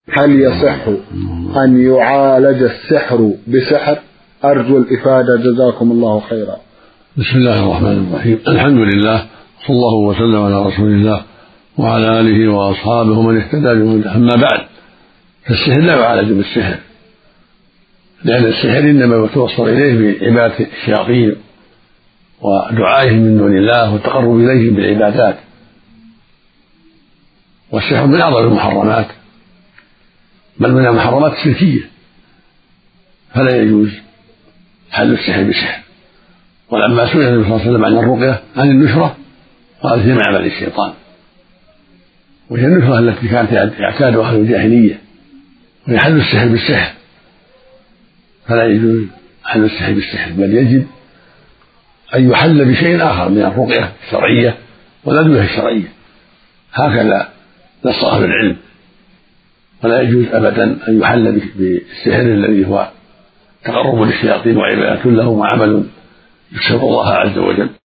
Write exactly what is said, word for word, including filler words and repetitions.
هل يصح أن يعالج السحر بسحر؟ أرجو الإفادة جزاكم الله خيرا. بسم الله الرحمن الرحيم. الحمد لله صلى الله وسلم على رسول الله وعلى آله وأصحابه من اهتدى بهداه. أما بعد، فالسحر لا يعالج بالسحر، لأن السحر إنما يتوصل إليه بعبادة الشياطين ودعائهم من دون الله والتقرب إليهم بالعبادات، والسحر من أعظم المحرمات، بل من المحرمات الشركية، فلا يجوز حل السحر بسحر. ولما سئل النبي صلى الله عليه وسلم عن الرقية عن النشرة قال هي من عمل الشيطان، وهي النشرة التي كانت يعتادها أهل الجاهلية، وهي حل السحر بالسحر، فلا يجوز حل السحر بالسحر، بل يجب أن يحل بشيء آخر من الرقية الشرعية والأدوية الشرعية، هكذا نص أهل العلم. فلا يجوز أبدا أن يحل بالسحر الذي هو تقرب للشياطين وعبادة لهم وعمل يكسر الله عز وجل.